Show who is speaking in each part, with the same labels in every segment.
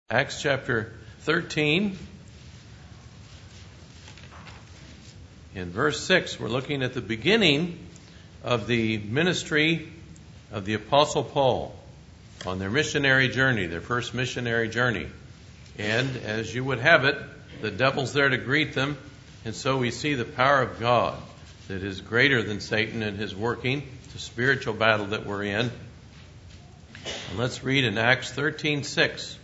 Speaker 1: Acts chapter 13. In verse 6, we're looking at the beginning of the ministry of the Apostle Paul on their missionary journey, their first missionary journey. And as you would have it, the devil's there to greet them. And so we see the power of God that is greater than Satan and his working. It's a spiritual battle that we're in. And let's read in Acts 13:6.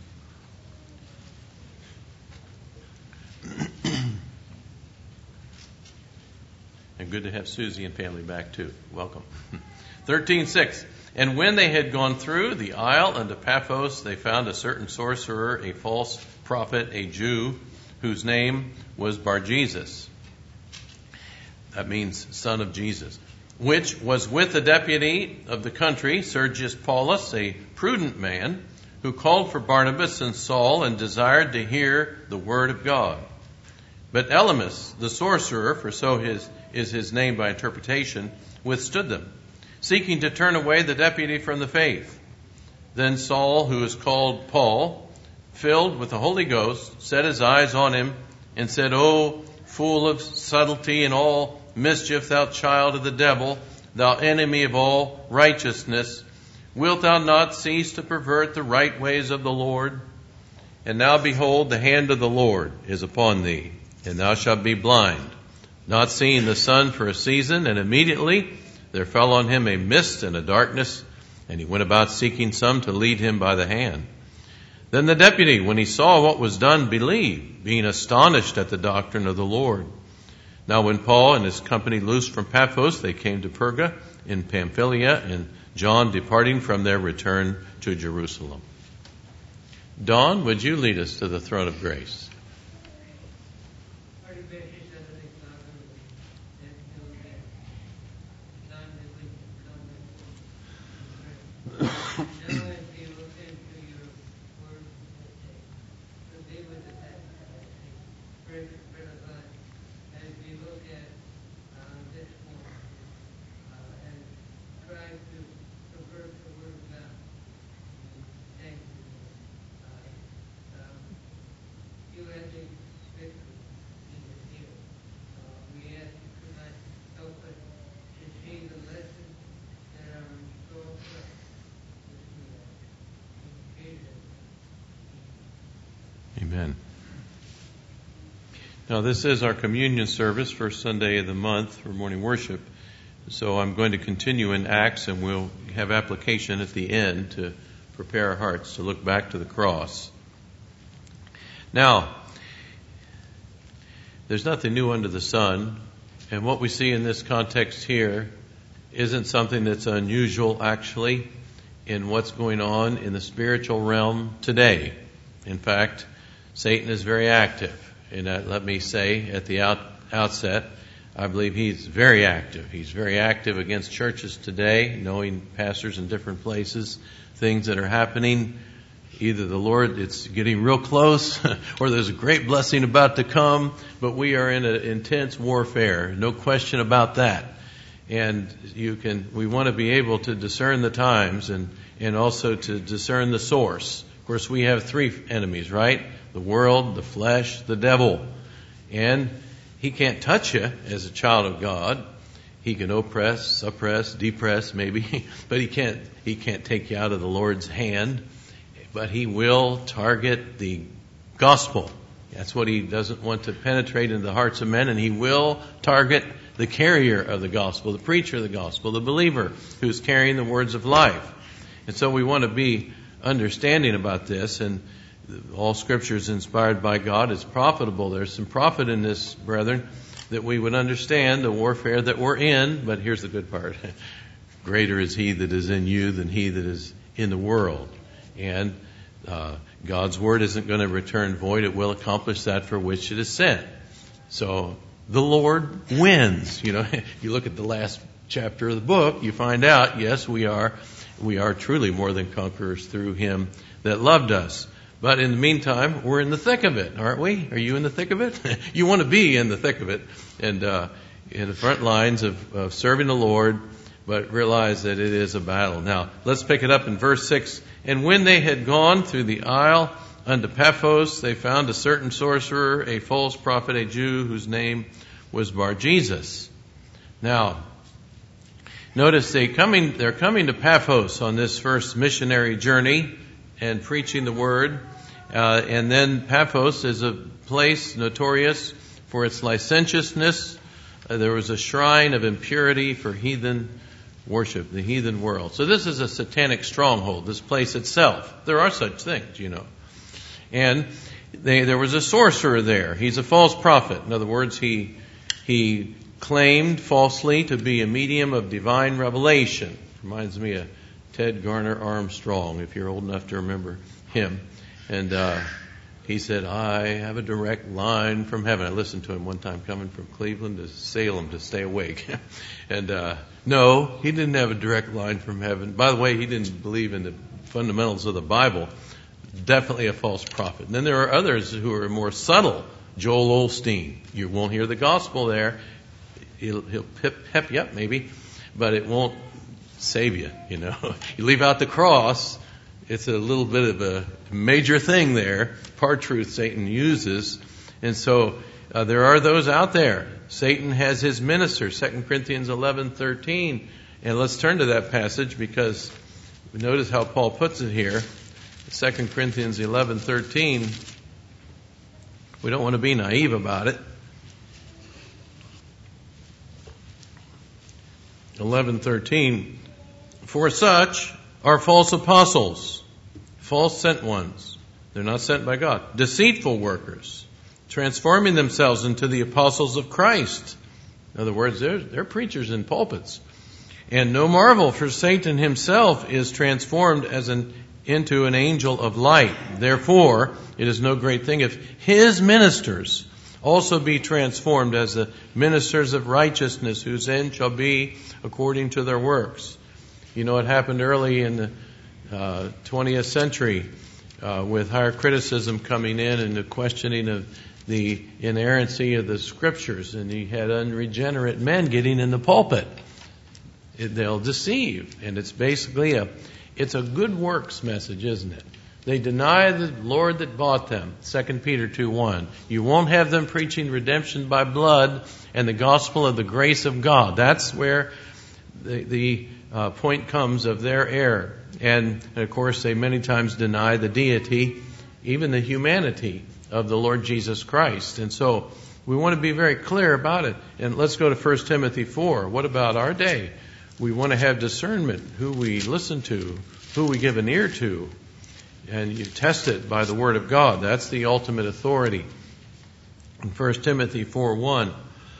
Speaker 1: And good to have Susie and family back too. Welcome. 13:6. And when they had gone through the isle unto Paphos, they found a certain sorcerer, a false prophet, a Jew, whose name was Bar-Jesus. That means son of Jesus. Which was with the deputy of the country, Sergius Paulus, a prudent man, who called for Barnabas and Saul and desired to hear the word of God. But Elymas, the sorcerer, for so is his name by interpretation, withstood them, seeking to turn away the deputy from the faith. Then Saul, who is called Paul, filled with the Holy Ghost, set his eyes on him and said, O full of subtlety and all mischief, thou child of the devil, thou enemy of all righteousness, wilt thou not cease to pervert the right ways of the Lord? And now behold, the hand of the Lord is upon thee, and thou shalt be blind, not seeing the sun for a season. And immediately there fell on him a mist and a darkness, and he went about seeking some to lead him by the hand. Then the deputy, when he saw what was done, believed, being astonished at the doctrine of the Lord. Now when Paul and his company loosed from Paphos, they came to Perga in Pamphylia, and John, departing from there, returned to Jerusalem. Dawn, would you lead us to the throne of grace? Amen. Now this is our communion service, first Sunday of the month for morning worship. So I'm going to continue in Acts, and we'll have application at the end to prepare our hearts to look back to the cross. Now, there's nothing new under the sun, and what we see in this context here isn't something that's unusual actually in what's going on in the spiritual realm today. In fact, Satan is very active. And let me say at the outset, I believe he's very active. He's very active against churches today, knowing pastors in different places, things that are happening. Either the Lord, it's getting real close, or there's a great blessing about to come, but we are in an intense warfare. No question about that. And we want to be able to discern the times and also to discern the source. Of course, we have three enemies, right? The world, the flesh, the devil. And he can't touch you as a child of God. He can oppress, suppress, depress maybe, but he can't take you out of the Lord's hand. But he will target the gospel. That's what he doesn't want to penetrate into the hearts of men. And he will target the carrier of the gospel, the preacher of the gospel, the believer who's carrying the words of life. And so we want to be understanding about this, and all Scripture is inspired by God. It's profitable. There's some profit in this, brethren, that we would understand the warfare that we're in. But here's the good part. Greater is he that is in you than he that is in the world. And God's word isn't going to return void. It will accomplish that for which it is sent. So the Lord wins. You look at the last chapter of the book, you find out, yes, we are truly more than conquerors through him that loved us. But in the meantime, we're in the thick of it, aren't we? Are you in the thick of it? You want to be in the thick of it, and in the front lines of serving the Lord, but realize that it is a battle. Now, let's pick it up in verse 6. And when they had gone through the isle unto Paphos they found a certain sorcerer, a false prophet, a Jew, whose name was Bar-Jesus. Now, notice they're coming to Paphos on this first missionary journey and preaching the word. And then Paphos is a place notorious for its licentiousness. There was a shrine of impurity for heathen worship, the heathen world. So this is a satanic stronghold, this place itself. There are such things, you know. And there was a sorcerer there. He's a false prophet. In other words, he claimed falsely to be a medium of divine revelation. Reminds me of Ted Garner Armstrong, if you're old enough to remember him. And he said, I have a direct line from heaven. I listened to him one time coming from Cleveland to Salem to stay awake. And no, he didn't have a direct line from heaven. By the way, he didn't believe in the fundamentals of the Bible. Definitely a false prophet. And then there are others who are more subtle. Joel Osteen. You won't hear the gospel there. He'll pep you up maybe, but it won't save you, you know. You leave out the cross, it's a little bit of a major thing there. Part truth Satan uses. And so there are those out there. Satan has his ministers, 2 Corinthians 11:13. And let's turn to that passage because notice how Paul puts it here. 2 Corinthians 11:13. We don't want to be naive about it. 11:13. For such are false apostles, false sent ones. They're not sent by God. Deceitful workers, transforming themselves into the apostles of Christ. In other words, they're preachers in pulpits. And no marvel, for Satan himself is transformed into an angel of light. Therefore, it is no great thing if his ministers also be transformed as the ministers of righteousness, whose end shall be according to their works. You know, it happened early in the 20th century with higher criticism coming in and the questioning of the inerrancy of the scriptures. And you had unregenerate men getting in the pulpit. They'll deceive. And it's basically it's a good works message, isn't it? They deny the Lord that bought them. 2 Peter 2:1. You won't have them preaching redemption by blood and the gospel of the grace of God. That's where the point comes of their error. And of course, they many times deny the deity, even the humanity of the Lord Jesus Christ. And so we want to be very clear about it. And let's go to 1 Timothy 4. What about our day? We want to have discernment, who we listen to, who we give an ear to. And you test it by the Word of God. That's the ultimate authority. In 1 Timothy 4:1.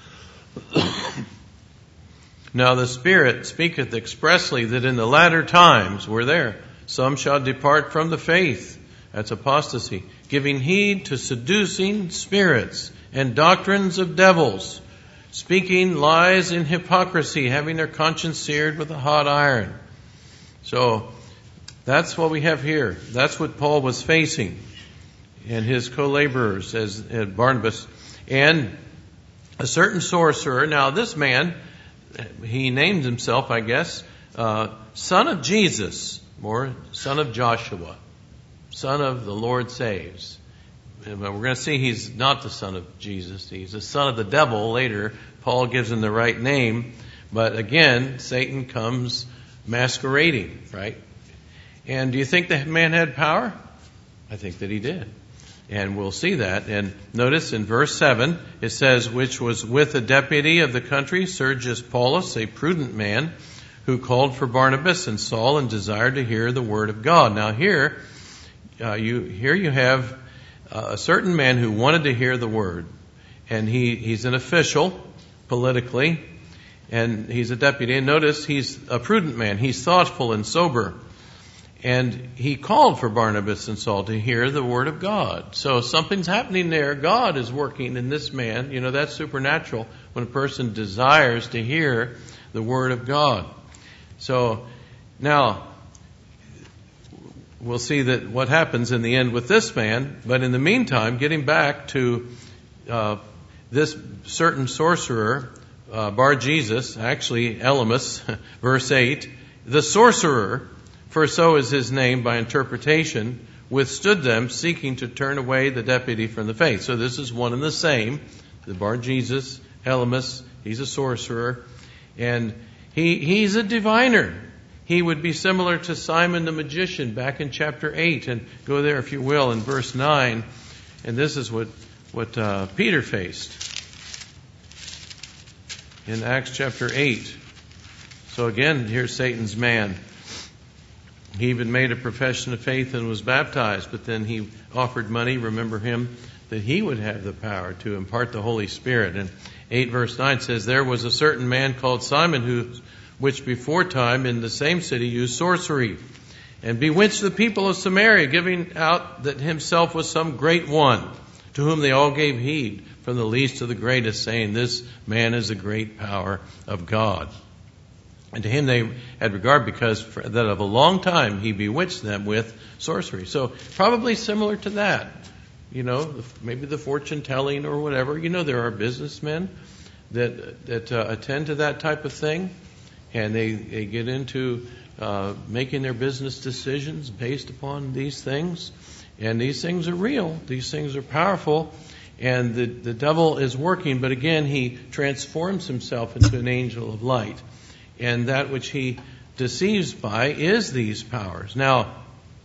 Speaker 1: Now the Spirit speaketh expressly that in the latter times, we're there, some shall depart from the faith. That's apostasy. Giving heed to seducing spirits and doctrines of devils, speaking lies in hypocrisy, having their conscience seared with a hot iron. So that's what we have here. That's what Paul was facing and his co-laborers as Barnabas. And a certain sorcerer. Now this man, he named himself, I guess, son of Jesus, or son of Joshua, son of the Lord saves. And we're going to see he's not the son of Jesus. He's the son of the devil. Later, Paul gives him the right name. But again, Satan comes masquerading, right? And do you think the man had power? I think that he did. And we'll see that. And notice in verse 7, it says, which was with a deputy of the country, Sergius Paulus, a prudent man, who called for Barnabas and Saul and desired to hear the word of God. Now here you have a certain man who wanted to hear the word. And he's an official, politically, and he's a deputy. And notice he's a prudent man. He's thoughtful and sober. And he called for Barnabas and Saul to hear the word of God. So something's happening there. God is working in this man. You know, that's supernatural when a person desires to hear the word of God. So now we'll see that what happens in the end with this man. But in the meantime, getting back to this certain sorcerer, Bar-Jesus, actually Elymas, verse 8, the sorcerer, for so is his name by interpretation, withstood them, seeking to turn away the deputy from the faith. So this is one and the same. The Bar-Jesus, Elymas, he's a sorcerer, and he's a diviner. He would be similar to Simon the magician back in chapter 8. And go there, if you will, in verse 9. And this is what Peter faced in Acts chapter 8. So again, here's Satan's man. He even made a profession of faith and was baptized, but then he offered money, remember him, that he would have the power to impart the Holy Spirit. And 8 verse 9 says, there was a certain man called Simon which before time in the same city used sorcery, and bewitched the people of Samaria, giving out that himself was some great one, to whom they all gave heed, from the least to the greatest, saying, this man is a great power of God. And to him they had regard, because that of a long time he bewitched them with sorcery. So probably similar to that. Maybe the fortune telling or whatever. There are businessmen that attend to that type of thing. And they get into making their business decisions based upon these things. And these things are real. These things are powerful. And the devil is working. But again, he transforms himself into an angel of light. And that which he deceives by is these powers. Now,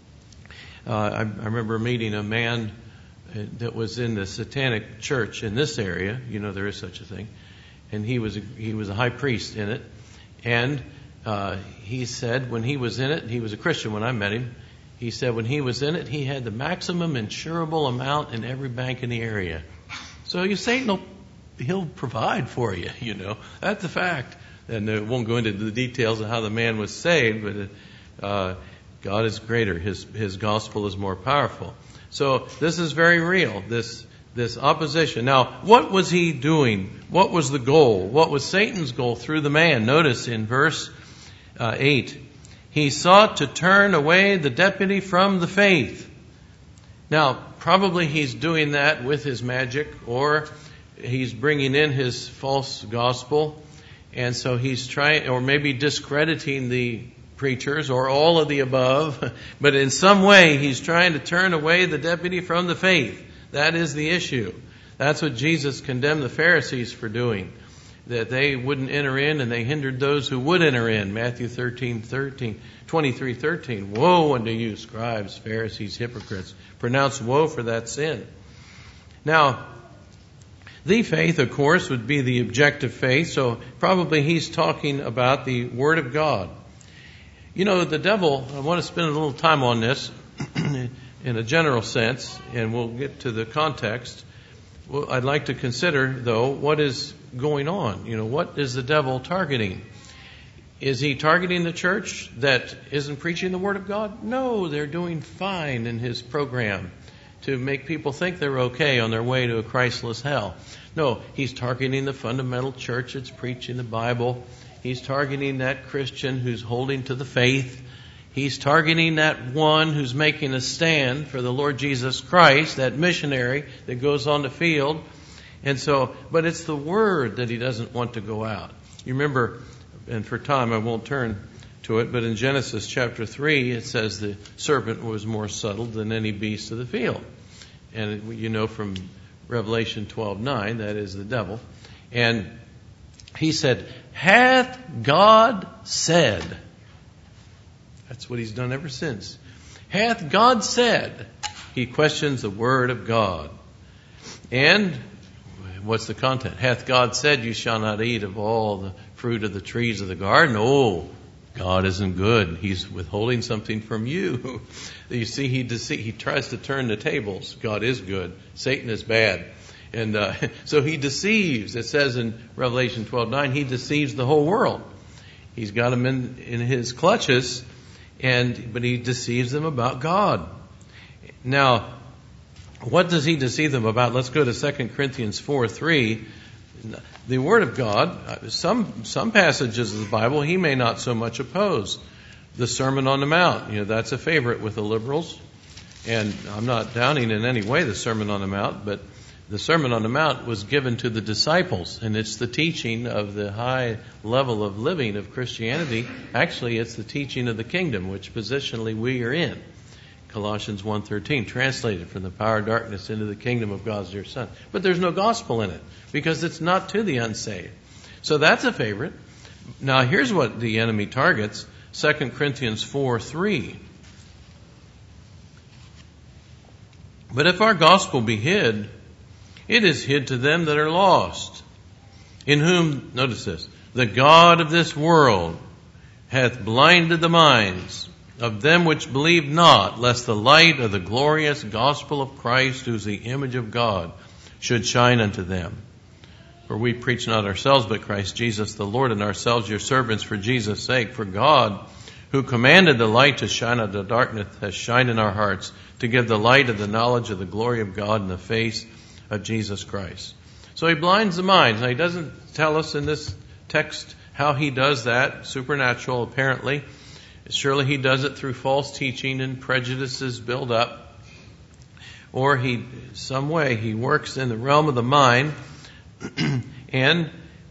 Speaker 1: I remember meeting a man that was in the Satanic Church in this area. There is such a thing. And he was a high priest in it. And he said when he was in it, he was a Christian when I met him, he said when he was in it, he had the maximum insurable amount in every bank in the area. So Satan he'll provide for you, That's a fact. And I won't go into the details of how the man was saved, but God is greater. His gospel is more powerful. So this is very real, this opposition. Now, what was he doing? What was the goal? What was Satan's goal through the man? Notice in verse 8, he sought to turn away the deputy from the faith. Now, probably he's doing that with his magic, or he's bringing in his false gospel, and so he's trying, or maybe discrediting the preachers, or all of the above, but in some way he's trying to turn away the deputy from the faith. That is the issue. That's what Jesus condemned the Pharisees for doing, that they wouldn't enter in and they hindered those who would enter in. Matthew 23:13. Woe unto you, scribes, Pharisees, hypocrites. Pronounce woe for that sin. Now, the faith, of course, would be the objective faith, so probably he's talking about the Word of God. The devil, I want to spend a little time on this in a general sense, and we'll get to the context. Well, I'd like to consider, though, what is going on. What is the devil targeting? Is he targeting the church that isn't preaching the Word of God? No, they're doing fine in his program to make people think they're okay on their way to a Christless hell. No, he's targeting the fundamental church that's preaching the Bible. He's targeting that Christian who's holding to the faith. He's targeting that one who's making a stand for the Lord Jesus Christ, that missionary that goes on the field. And so, but it's the word that he doesn't want to go out. You remember, and for time I won't turn to it, but in Genesis chapter 3 it says the serpent was more subtle than any beast of the field. And from Revelation 12:9, that is the devil. And he said, hath God said? That's what he's done ever since. Hath God said? He questions the Word of God. And what's the content? Hath God said, you shall not eat of all the fruit of the trees of the garden? Oh, God isn't good. He's withholding something from you. You see, he tries to turn the tables. God is good. Satan is bad. And so he deceives. It says in Revelation 12:9, he deceives the whole world. He's got them in his clutches, but he deceives them about God. Now, what does he deceive them about? Let's go to 2 Corinthians 4:3. The Word of God, some passages of the Bible, he may not so much oppose. The Sermon on the Mount, that's a favorite with the liberals. And I'm not downing in any way the Sermon on the Mount, but the Sermon on the Mount was given to the disciples, and it's the teaching of the high level of living of Christianity. Actually, it's the teaching of the kingdom, which positionally we are in. Colossians 1:13, translated from the power of darkness into the kingdom of God's dear Son. But there's no gospel in it because it's not to the unsaved. So that's a favorite. Now here's what the enemy targets, 2 Corinthians 4:3. But if our gospel be hid, it is hid to them that are lost, in whom, notice this, the God of this world hath blinded the minds of them which believe not, lest the light of the glorious gospel of Christ, who is the image of God, should shine unto them. For we preach not ourselves, but Christ Jesus the Lord, and ourselves your servants for Jesus' sake. For God, who commanded the light to shine out of the darkness, has shined in our hearts to give the light of the knowledge of the glory of God in the face of Jesus Christ. So he blinds the minds. Now he doesn't tell us in this text how he does that, supernatural apparently. Surely he does it through false teaching and prejudices build up. Or some way he works in the realm of the mind and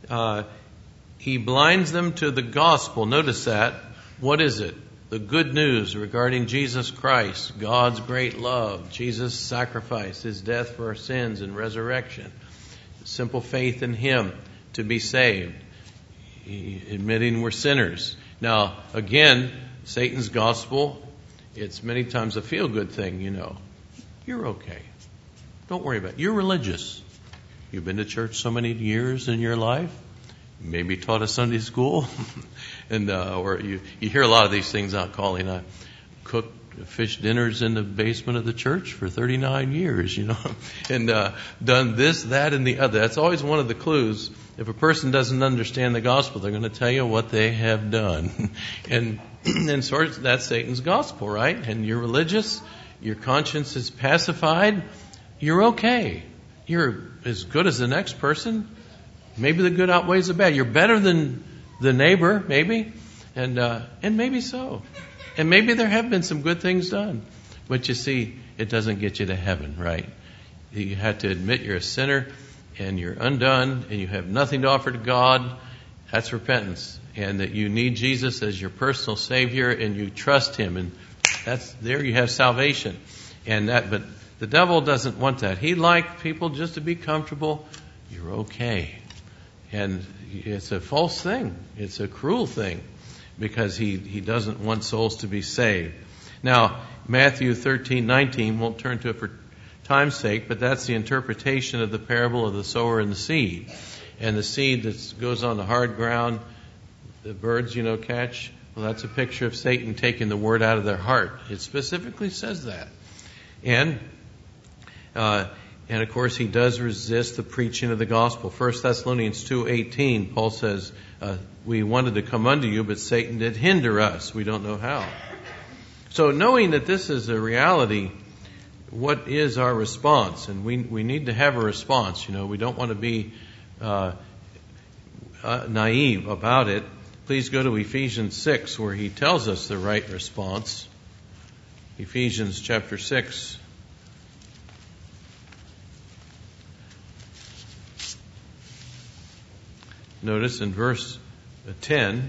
Speaker 1: he blinds them to the gospel. Notice that. What is it? The good news regarding Jesus Christ, God's great love, Jesus' sacrifice, His death for our sins and resurrection, simple faith in Him to be saved, admitting we're sinners. Now, again, Satan's gospel, it's many times a feel-good thing, you know. You're okay. Don't worry about it. You're religious. You've been to church so many years in your life. Maybe taught a Sunday school. And or you hear a lot of these things out calling. I cooked fish dinners in the basement of the church for 39 years, you know, and done this, that, and the other. That's always one of the clues. If a person doesn't understand the gospel, they're going to tell you what they have done. And sort of that's Satan's gospel, right? And you're religious, your conscience is pacified, you're okay. You're as good as the next person. Maybe the good outweighs the bad. You're better than the neighbor, maybe, and maybe so. And maybe there have been some good things done. But you see, it doesn't get you to heaven, right? You have to admit you're a sinner and you're undone and you have nothing to offer to God. That's repentance. And that you need Jesus as your personal Savior and you trust Him. And there you have salvation. But the devil doesn't want that. He'd like people just to be comfortable. You're okay. And it's a false thing. It's a cruel thing because he doesn't want souls to be saved. Now, Matthew 13:19, won't turn to it for time's sake, but that's the interpretation of the parable of the sower and the seed. And the seed that goes on the hard ground, the birds, catch. Well, that's a picture of Satan taking the word out of their heart. It specifically says that. And of course, he does resist the preaching of the gospel. 1 Thessalonians 2:18, Paul says, we wanted to come unto you, but Satan did hinder us. We don't know how. So knowing that this is a reality, what is our response? And we need to have a response. We don't want to be naive about it. Please go to Ephesians 6, where he tells us the right response. Ephesians chapter 6. Notice in verse 10,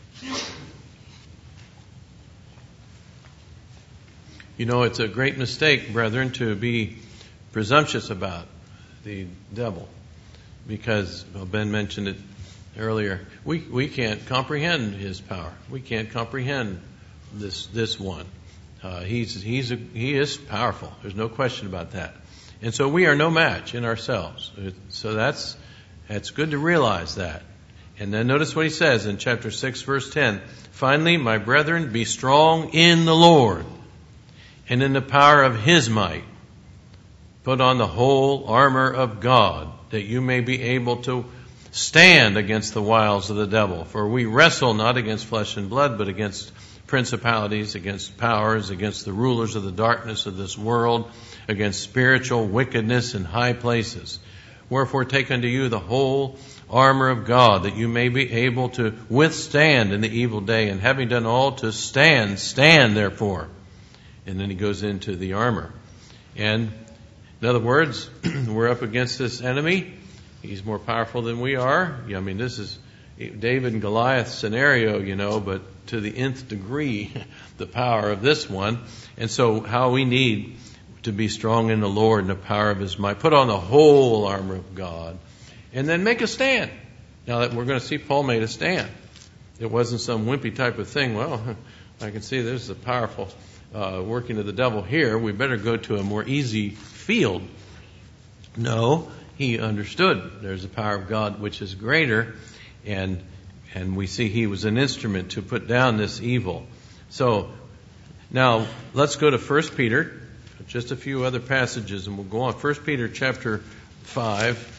Speaker 1: it's a great mistake, brethren, to be presumptuous about the devil. Because, Ben mentioned it earlier, we can't comprehend his power. We can't comprehend this one. He is powerful. There's no question about that. And so we are no match in ourselves. So that's good to realize that. And then notice what he says in chapter 6, verse 10. Finally, my brethren, be strong in the Lord and in the power of His might. Put on the whole armor of God, that you may be able to stand against the wiles of the devil. For we wrestle not against flesh and blood, but against principalities, against powers, against the rulers of the darkness of this world, against spiritual wickedness in high places. Wherefore take unto you the whole armor of God, that you may be able to withstand in the evil day, and having done all to stand therefore. And then he goes into the armor. And in other words, we're up against this enemy. He's more powerful than we are. This is David and Goliath scenario, but to the nth degree, the power of this one. And so how we need to be strong in the Lord and the power of His might. Put on the whole armor of God and then make a stand. Now that we're going to see Paul made a stand. It wasn't some wimpy type of thing. Well, I can see there's a powerful working of the devil here. We better go to a more easy field. No, he understood there's a power of God which is greater, and we see he was an instrument to put down this evil. So now let's go to 1 Peter, just a few other passages, and we'll go on. 1 Peter chapter 5.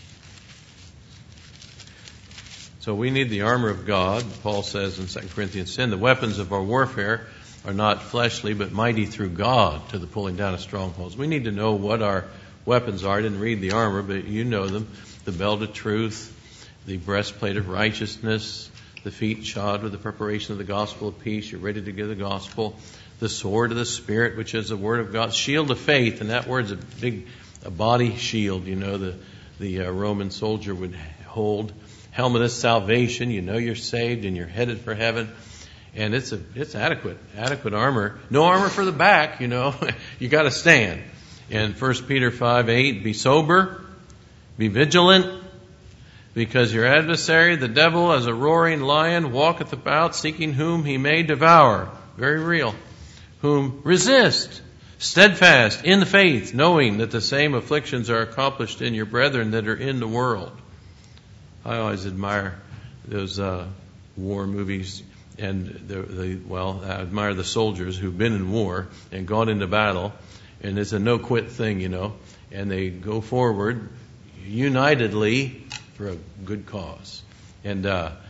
Speaker 1: So we need the armor of God. Paul says in 2 Corinthians 10, the weapons of our warfare are not fleshly, but mighty through God to the pulling down of strongholds. We need to know what our weapons are. I didn't read the armor, but you know them. The belt of truth, the breastplate of righteousness, the feet shod with the preparation of the gospel of peace. You're ready to give the gospel. The sword of the Spirit, which is the word of God. Shield of faith, and that word's a body shield, the Roman soldier would hold. Helmet of salvation, you're saved and you're headed for heaven. And it's adequate armor. No armor for the back, you got to stand. And 1 Peter 5:8, be sober, be vigilant, because your adversary, the devil, as a roaring lion, walketh about, seeking whom he may devour. Very real. Whom resist, steadfast in the faith, knowing that the same afflictions are accomplished in your brethren that are in the world. I always admire those war movies, and I admire the soldiers who've been in war and gone into battle, and it's a no-quit thing, and they go forward unitedly for a good cause. And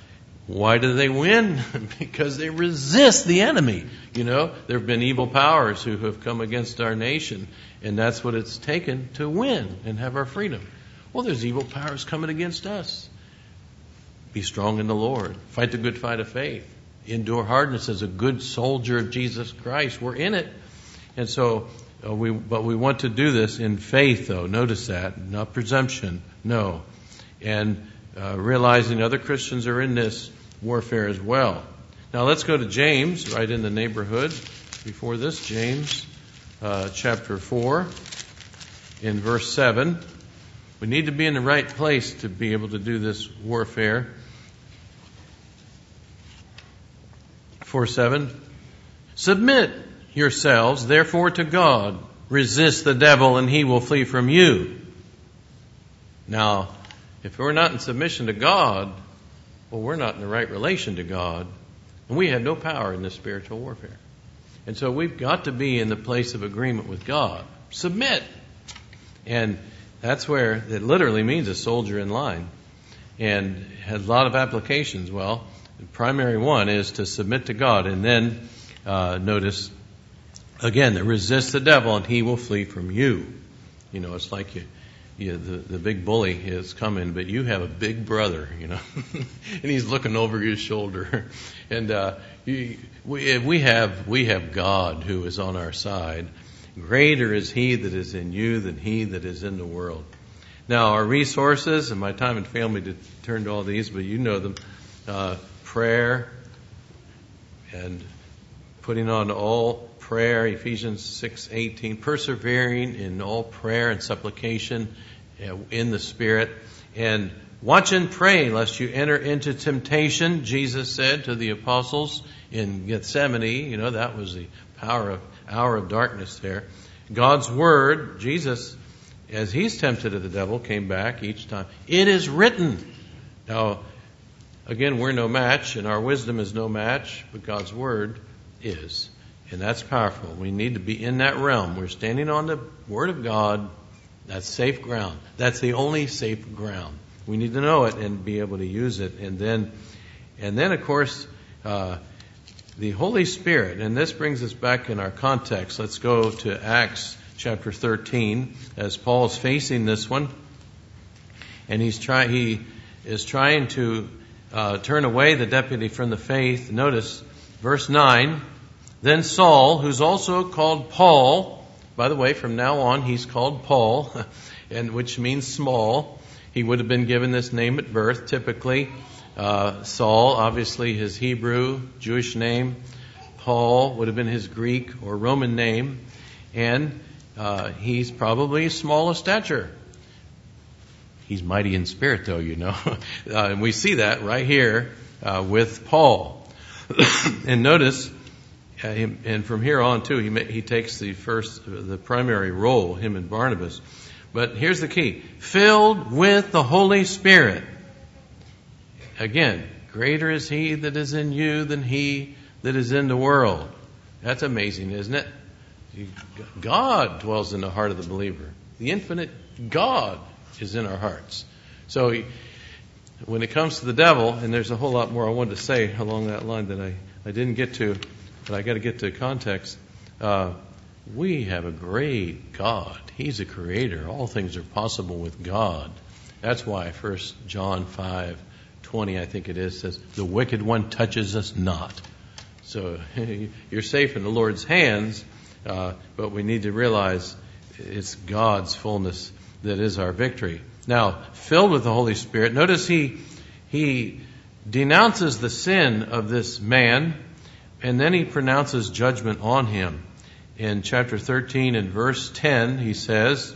Speaker 1: why do they win? Because they resist the enemy. There have been evil powers who have come against our nation, and that's what it's taken to win and have our freedom. Well, there's evil powers coming against us. Be strong in the Lord. Fight the good fight of faith. Endure hardness as a good soldier of Jesus Christ. We're in it. And so, we want to do this in faith, though. Notice that. Not presumption. No. And realizing other Christians are in this warfare as well. Now let's go to James, right in the neighborhood. Before this, James chapter 4, in verse 7. We need to be in the right place to be able to do this warfare. 4:7. Submit yourselves, therefore, to God. Resist the devil, and he will flee from you. Now, if we're not in submission to God, well, we're not in the right relation to God, and we have no power in this spiritual warfare. And so we've got to be in the place of agreement with God. Submit. And that's where it literally means a soldier in line, and has a lot of applications. Well, the primary one is to submit to God, and then notice again that resist the devil, and he will flee from you. It's like the big bully is coming, but you have a big brother, and he's looking over your shoulder, and we have God who is on our side. Greater is He that is in you than he that is in the world. Now, our resources, and my time would fail me to turn to all these, but you know them. Prayer and putting on all prayer, Ephesians 6:18, persevering in all prayer and supplication in the Spirit, and watch and pray lest you enter into temptation. Jesus said to the apostles in Gethsemane, that was the hour of darkness there. God's Word, Jesus, as He's tempted of the devil, came back each time. It is written. Now, again, we're no match, and our wisdom is no match, but God's Word is. And that's powerful. We need to be in that realm. We're standing on the Word of God. That's safe ground. That's the only safe ground. We need to know it and be able to use it. And then of course, the Holy Spirit, and this brings us back in our context. Let's go to Acts chapter 13, as Paul is facing this one. And he is trying to turn away the deputy from the faith. Notice verse 9. Then Saul, who's also called Paul, by the way, from now on he's called Paul, and which means small. He would have been given this name at birth, typically. Saul, obviously his Hebrew, Jewish name. Paul would have been his Greek or Roman name. And he's probably small of stature. He's mighty in spirit, though, you know. And we see that right here with Paul. And notice, and from here on, too, he takes the primary role, him and Barnabas. But here's the key. Filled with the Holy Spirit. Again, greater is He that is in you than he that is in the world. That's amazing, isn't it? God dwells in the heart of the believer. The infinite God is in our hearts. So when it comes to the devil, and there's a whole lot more I wanted to say along that line that I didn't get to, but I got to get to context. We have a great God. He's a creator. All things are possible with God. That's why 1 John 5:20, I think it is, says, the wicked one touches us not. So you're safe in the Lord's hands, but we need to realize it's God's fullness that is our victory. Now, filled with the Holy Spirit, notice he denounces the sin of this man, and then he pronounces judgment on him. In chapter 13 and verse 10, he says,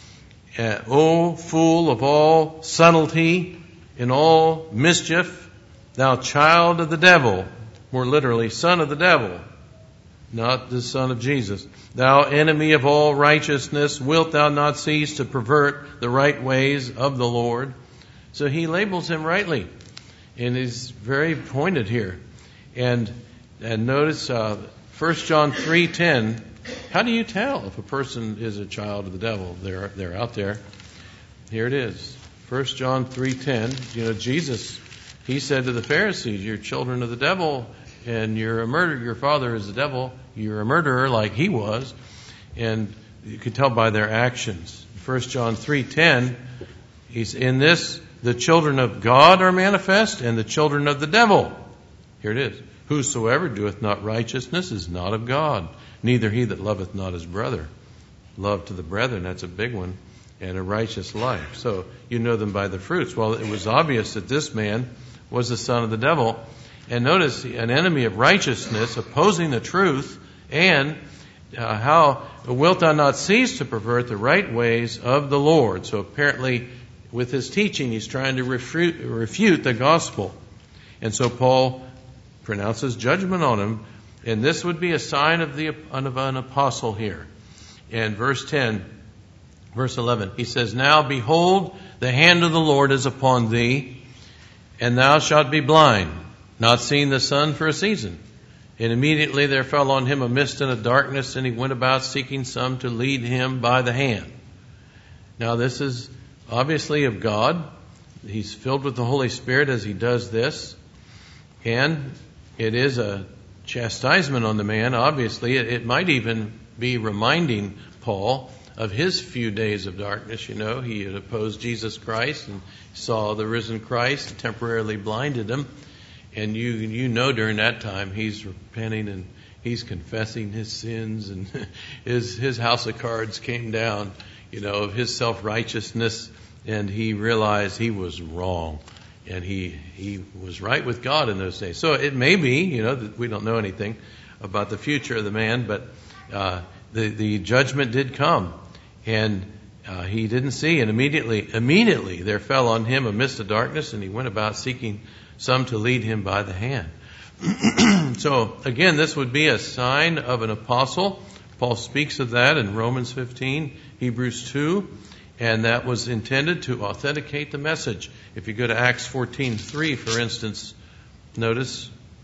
Speaker 1: O fool of all subtlety and all mischief, thou child of the devil, more literally, son of the devil, not the son of Jesus. Thou enemy of all righteousness, wilt thou not cease to pervert the right ways of the Lord? So he labels him rightly, and he's very pointed here. And notice 1 John 3:10. How do you tell if a person is a child of the devil? They're out there. Here it is. 1 John 3:10. You know, Jesus, he said to the Pharisees, you're children of the devil, and you're a murderer. Your father is the devil. You're a murderer like he was. And you could tell by their actions. 1 John 3:10, he's in this, the children of God are manifest, and the children of the devil. Here it is. Whosoever doeth not righteousness is not of God, neither he that loveth not his brother. Love to the brethren, that's a big one, and a righteous life. So you know them by the fruits. Well, it was obvious that this man was the son of the devil. And notice, an enemy of righteousness, opposing the truth, and how wilt thou not cease to pervert the right ways of the Lord? So apparently, with his teaching, he's trying to refute the gospel. And so Paul pronounces judgment on him, and this would be a sign of an apostle here. And verse 11, he says, Now behold, the hand of the Lord is upon thee, and thou shalt be blind, not seeing the sun for a season. And immediately there fell on him a mist and a darkness, and he went about seeking some to lead him by the hand. Now this is obviously of God. He's filled with the Holy Spirit as he does this. And it is a chastisement on the man, obviously. It might even be reminding Paul of his few days of darkness. You know, he had opposed Jesus Christ and saw the risen Christ and temporarily blinded him. And you know during that time he's repenting and he's confessing his sins, and his house of cards came down, you know, of his self-righteousness, and he realized he was wrong. And he was right with God in those days. So it may be, you know, that we don't know anything about the future of the man, but the judgment did come, and he didn't see. And immediately there fell on him a mist of darkness, and he went about seeking some to lead him by the hand. So again, this would be a sign of an apostle. Paul speaks of that in Romans 15, Hebrews 2. And that was intended to authenticate the message. If you go to Acts 14:3, for instance, notice,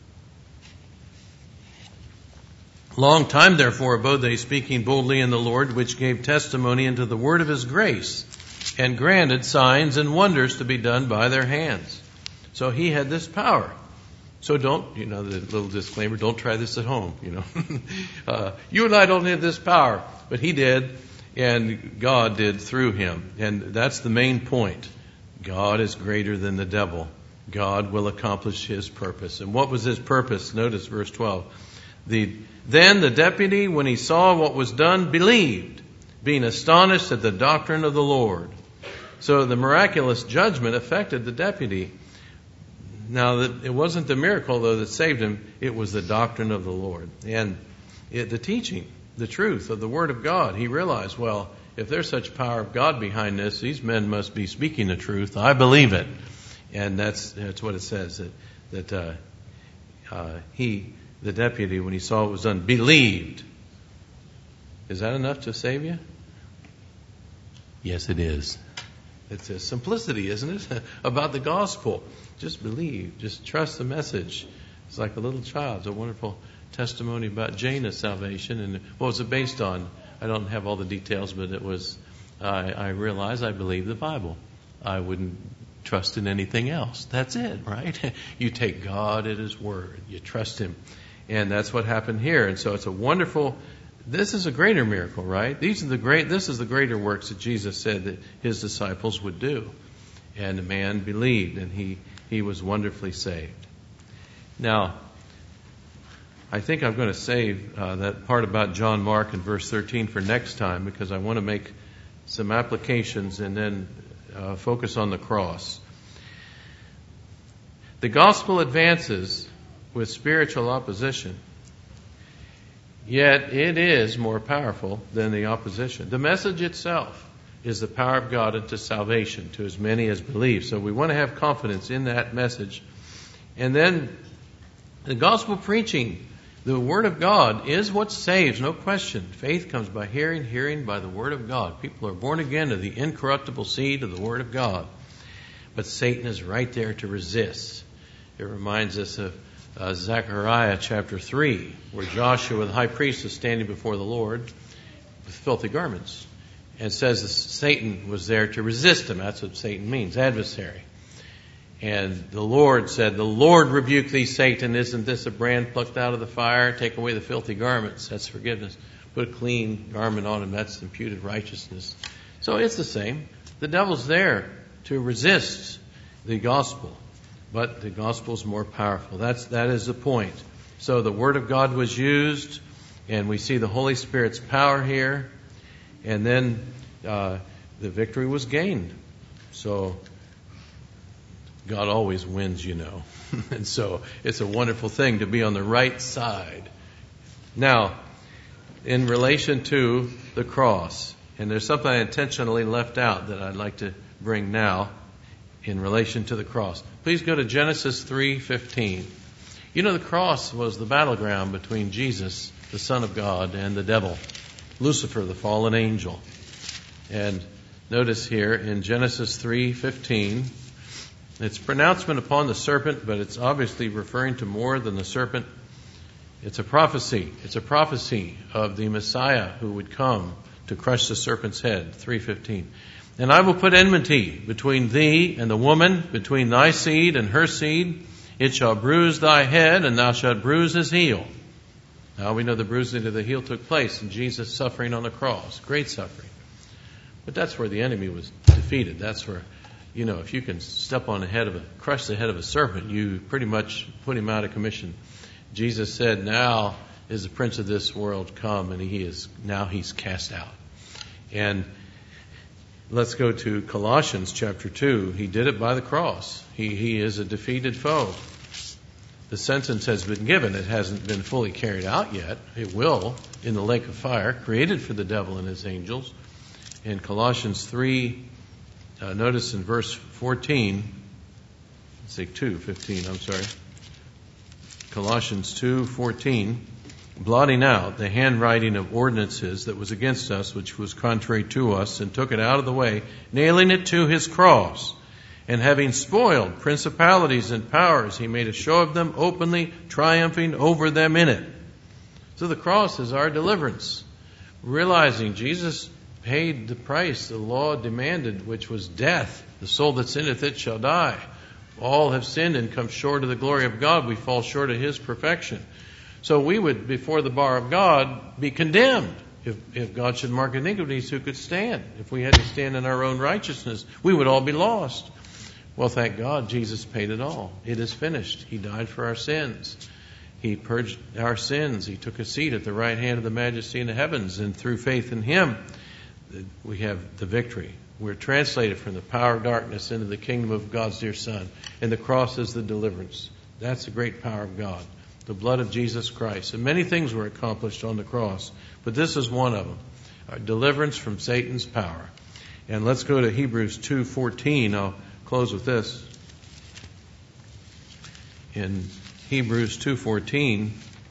Speaker 1: Long time therefore abode they, speaking boldly in the Lord, which gave testimony unto the word of his grace, and granted signs and wonders to be done by their hands. So he had this power. So don't, you know, the little disclaimer, don't try this at home, you know. You and I don't have this power, but he did. And God did through him. And that's the main point. God is greater than the devil. God will accomplish his purpose. And what was his purpose? Notice verse 12. Then the deputy, when he saw what was done, believed, being astonished at the doctrine of the Lord. So the miraculous judgment affected the deputy. Now, it wasn't the miracle, though, that saved him. It was the doctrine of the Lord. And the teaching, the truth of the Word of God. He realized, well, if there's such power of God behind this, these men must be speaking the truth. I believe it. And that's what it says, that he, the deputy, when he saw it was done, believed. Is that enough to save you? Yes, it is. It's a simplicity, isn't it, about the gospel. Just believe. Just trust the message. It's like a little child. It's a wonderful testimony about Jaina's salvation. And what was it based on? I don't have all the details, but it was, I realized I believe the Bible. I wouldn't trust in anything else. That's it, right? You take God at His word. You trust Him. And that's what happened here. And so it's a wonderful, this is a greater miracle, right? This is the greater works that Jesus said that His disciples would do. And the man believed, and he was wonderfully saved. Now, I think I'm going to save that part about John Mark in verse 13 for next time, because I want to make some applications and then focus on the cross. The gospel advances with spiritual opposition, yet it is more powerful than the opposition. The message itself is the power of God unto salvation to as many as believe. So we want to have confidence in that message. And then the gospel preaching, the Word of God, is what saves, no question. Faith comes by hearing, hearing by the Word of God. People are born again of the incorruptible seed of the Word of God. But Satan is right there to resist. It reminds us of Zechariah chapter 3, where Joshua, the high priest, is standing before the Lord with filthy garments. And says that Satan was there to resist him. That's what Satan means, adversary. And the Lord said, "The Lord rebuke thee, Satan. Isn't this a brand plucked out of the fire? Take away the filthy garments." That's forgiveness. Put a clean garment on him. That's imputed righteousness. So it's the same. The devil's there to resist the gospel. But the gospel is more powerful. That is the point. So the Word of God was used, and we see the Holy Spirit's power here. And then the victory was gained. So God always wins, you know. And so it's a wonderful thing to be on the right side. Now, in relation to the cross, and there's something I intentionally left out that I'd like to bring now in relation to the cross. Please go to Genesis 3:15. You know, the cross was the battleground between Jesus, the Son of God, and the devil, Lucifer, the fallen angel. And notice here in Genesis 3:15, it's pronouncement upon the serpent, but it's obviously referring to more than the serpent. It's a prophecy. It's a prophecy of the Messiah who would come to crush the serpent's head. 3:15. "And I will put enmity between thee and the woman, between thy seed and her seed. It shall bruise thy head, and thou shalt bruise his heel." Now we know the bruising of the heel took place in Jesus' suffering on the cross. Great suffering. But that's where the enemy was defeated. That's where, you know, if you can step on crush the head of a serpent, you pretty much put him out of commission. Jesus said, "Now is the prince of this world come," and he's cast out. And let's go to Colossians chapter 2. He did it by the cross. He is a defeated foe. The sentence has been given. It hasn't been fully carried out yet. It will in the lake of fire, created for the devil and his angels. In Colossians 3, notice in verse 14, let's say 2:15, I'm sorry. Colossians 2:14, "Blotting out the handwriting of ordinances that was against us, which was contrary to us, and took it out of the way, nailing it to his cross. And having spoiled principalities and powers, he made a show of them openly, triumphing over them in it." So the cross is our deliverance. Realizing Jesus paid the price the law demanded, which was death. The soul that sinneth, it shall die. All have sinned and come short of the glory of God. We fall short of His perfection. So we would, before the bar of God, be condemned. If God should mark iniquities, who could stand? If we had to stand in our own righteousness, we would all be lost. Well, thank God, Jesus paid it all. It is finished. He died for our sins. He purged our sins. He took a seat at the right hand of the Majesty in the heavens, and through faith in Him, we have the victory. We're translated from the power of darkness into the kingdom of God's dear Son. And the cross is the deliverance. That's the great power of God. The blood of Jesus Christ. And many things were accomplished on the cross. But this is one of them. Our deliverance from Satan's power. And let's go to Hebrews 2:14. I'll close with this. In Hebrews 2:14,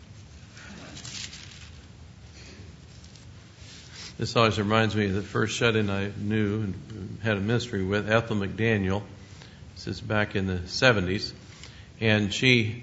Speaker 1: this always reminds me of the first shut-in I knew and had a ministry with, Ethel McDaniel. This is back in the 70s. And she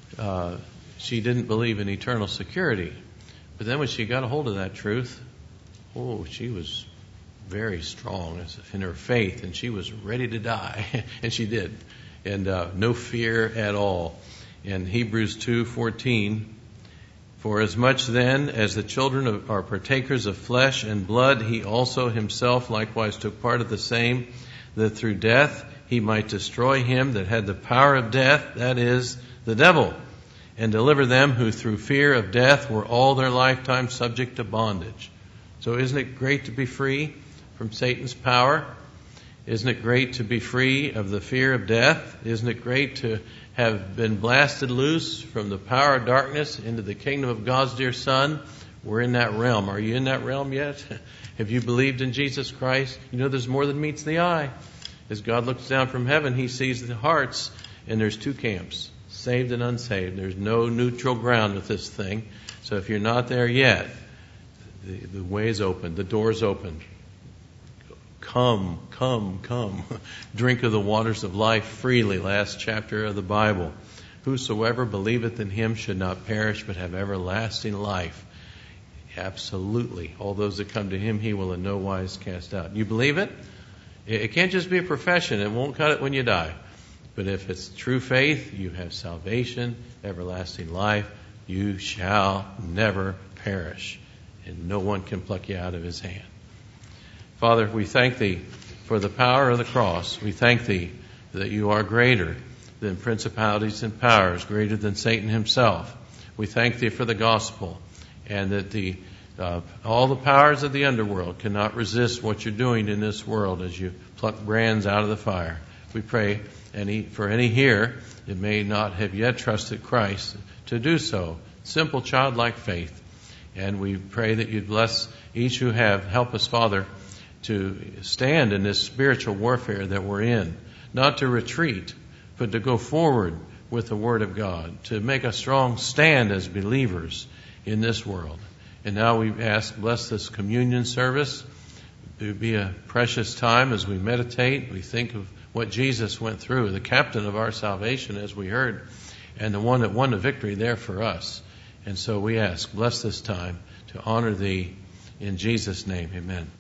Speaker 1: didn't believe in eternal security. But then when she got a hold of that truth, she was very strong in her faith, and she was ready to die. And she did. And no fear at all. In Hebrews 2:14, for as much then as the children are partakers of flesh and blood, he also himself likewise took part of the same, that through death he might destroy him that had the power of death, that is, the devil, and deliver them who through fear of death were all their lifetime subject to bondage. So isn't it great to be free from Satan's power? Isn't it great to be free of the fear of death? Isn't it great to have been blasted loose from the power of darkness into the kingdom of God's dear Son? We're in that realm. Are you in that realm yet? Have you believed in Jesus Christ? You know there's more than meets the eye. As God looks down from heaven, he sees the hearts, and there's two camps, saved and unsaved. There's no neutral ground with this thing. So if you're not there yet, the way is open, the door is open. Come, come, come. Drink of the waters of life freely. Last chapter of the Bible. Whosoever believeth in him should not perish, but have everlasting life. Absolutely. All those that come to him, he will in no wise cast out. You believe it? It can't just be a profession. It won't cut it when you die. But if it's true faith, you have salvation, everlasting life. You shall never perish. And no one can pluck you out of his hand. Father, we thank thee for the power of the cross. We thank thee that you are greater than principalities and powers, greater than Satan himself. We thank thee for the gospel, and that all the powers of the underworld cannot resist what you're doing in this world as you pluck brands out of the fire. We pray for any here that may not have yet trusted Christ to do so. Simple childlike faith. And we pray that you'd bless each who have. Help us, Father, to stand in this spiritual warfare that we're in. Not to retreat, but to go forward with the Word of God. To make a strong stand as believers in this world. And now we ask, bless this communion service. It would be a precious time as we meditate. We think of what Jesus went through, the captain of our salvation, as we heard, and the one that won the victory there for us. And so we ask, bless this time to honor thee in Jesus' name. Amen.